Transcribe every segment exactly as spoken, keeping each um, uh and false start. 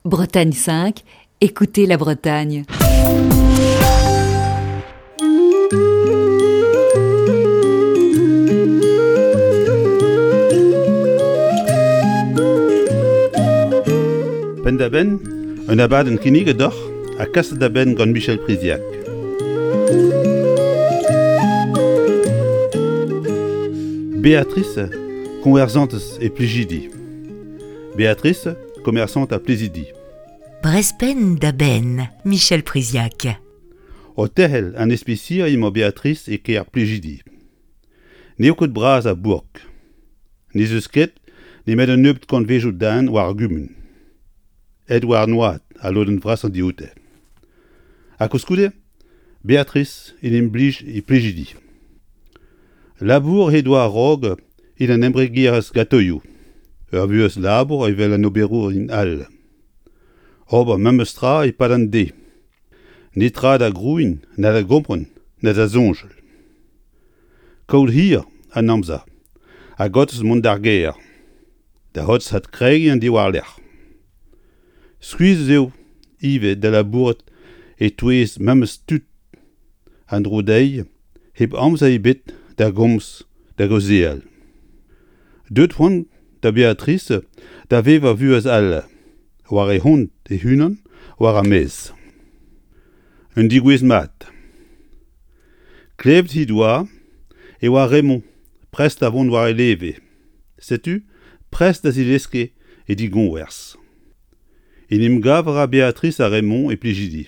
Bretagne cinq, écoutez la Bretagne. Ben da ben, un abad en kinnig doch, a kas da ben gant Michel Priziac. Béatrice, conversante et pligidi. Béatrice, commerçante à Plésidi. Brespen da ben, Michel Priziac. O tehel an espicier imo Béatrice e ker Plésidi. Ne ket braz a bourg. Ne eus ket, ne met un neupt kont vejou dan war gumen. Ed war noat a loden vras an dioute. A koskoude, Béatrice in em blij e Plésidi. Labour he doa rog in an embregiras gatoiou. Ur vuez labour evel an oberour in all. Ober memestra e pad an de. Netra da grouin, na da gompren, na da zonjel. Koud hir an amza, a gottes mont ar ger. Da hots hat kregi an diwar ler. Skuiz eo, ive da labouret e touez memes tut an drodei, heb amza e bet da goms da gozeal. Deut hon da Béatrice da veva vuez all, war e hond e hunan, war a mez. Un digouez mat. Klevet hi doa, e war Raymond, prest avon war e leve. Setu, prest da zileske e di gonwers. In em gavra Béatrice a Raymond e Plégidi.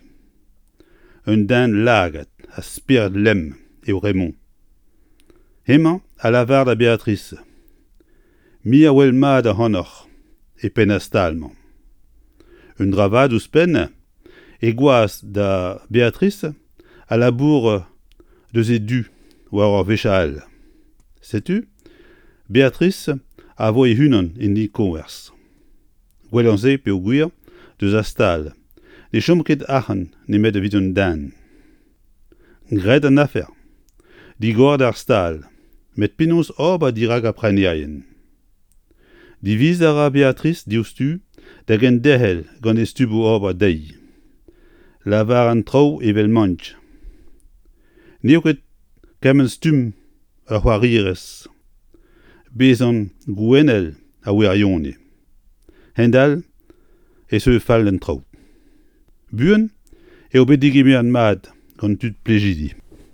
Un dan lagat, a spirt lem, eo Raymond. Hemañ a lavar da Béatrice. Mi a wel mat a honor, e pen a stalman. Un dravad ouz pen, e gwaz da Béatrice a labour deus e du, war ur vechal. Setu, Béatrice a vo e hunan en di konvers. Gwell an ze pe o gwir deus a stal, ne chom ket achan ne met evit un dan. Gret an afer, di gord ar stal, met penaos ober dirag a preniaien. Diviz ara Béatrice diostu, da gen dehel gant e stubo ober dei. Lavar an trao evel manch. Neo ket kemen stum a c'hoarires. Bezan gwenel a werione. Hendal e se fall an trao. Buen eo bet digeme an mad gant tut Plégidi.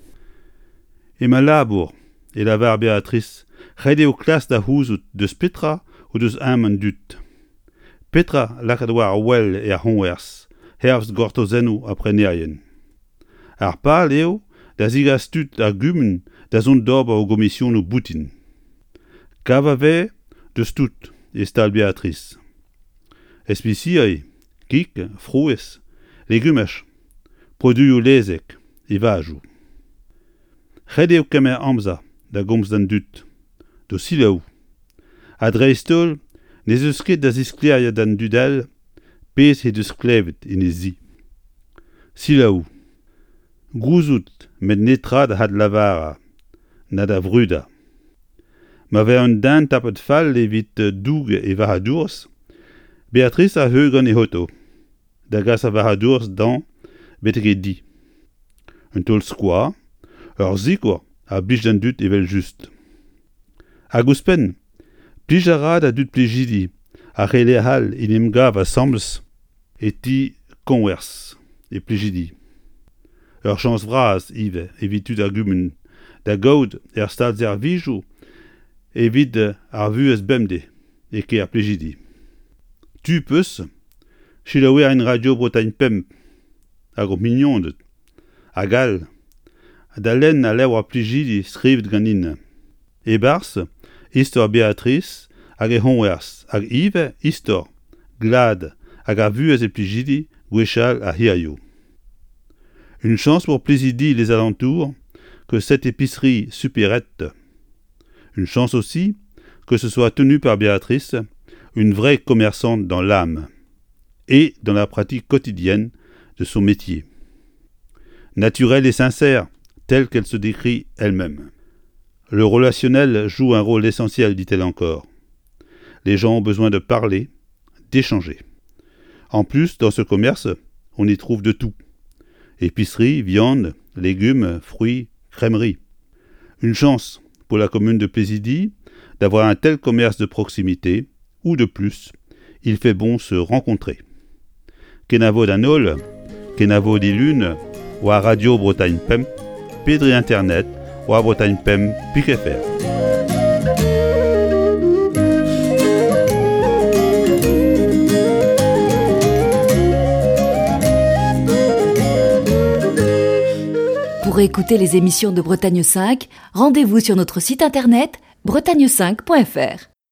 E ma labour e lavar Béatrice c'hed eo klas da c'houzout deus Petra ou deus am an dut. Petra lakaat war wel e ar honwers, hervs gortozenno a preneaien. Ar pal eo da zigas tut ar gumen da zont d'ober o gomission o boutin. Kava ve deus tout e stal Béatrice. Espiciae, kik, frouez, legumech, produioù lezek, e vajou. C'hed eo kemer amza da gomz d'an dut, do silaou. A dreistol, ne eus ket da ziskliaia d'an dudal, pez he deus klevet in e zi. Silaou. Grouzout met netra da had lavara, na da vruda. Ma ver un dan tapet fall evit doug e vahadours, Béatrice a heugan e hoto, da gas a vahadours dan betek e di. Un tol skwa, ur zikour a blij d'an dut evel just. A gouspen, plij a rad a dut Plégidi, a c'hele hal in em gav a sambls e ti konwers e Plégidi. Ur chans vraz ive evit tud ar gumen, da gaout er stad er vijou evit ar vuez bemde e ke ar Plégidi. Tu peus, chilaouer a en radio Bretagne pemp, hag o mignondet, hag al, da len a lew ar Plégidi skrivet gant in. E bars, istor Béatrice, hag e honwers, hag ive istor, glad, hag ar vuez e Plégidi, gwechal a hiaio. Une chance pour Plésidi les alentours, que cette épicerie supérette. Une chance aussi que ce soit tenu par Béatrice, une vraie commerçante dans l'âme et dans la pratique quotidienne de son métier. Naturelle et sincère, telle qu'elle se décrit elle-même. Le relationnel joue un rôle essentiel, dit-elle encore. Les gens ont besoin de parler, d'échanger. En plus, dans ce commerce, on y trouve de tout. Épicerie, viande, légumes, fruits, crèmerie. Une chance pour la commune de Plaisidie d'avoir un tel commerce de proximité, ou de plus, il fait bon se rencontrer. Kenavo d'Anol, Kenavo d'Ilune, ou à Radio Bretagne Pem, Pédri Internet, ou à Bretagne Pem, Pique F R. Pour écouter les émissions de Bretagne cinq, rendez-vous sur notre site internet bretagne cinq point f r.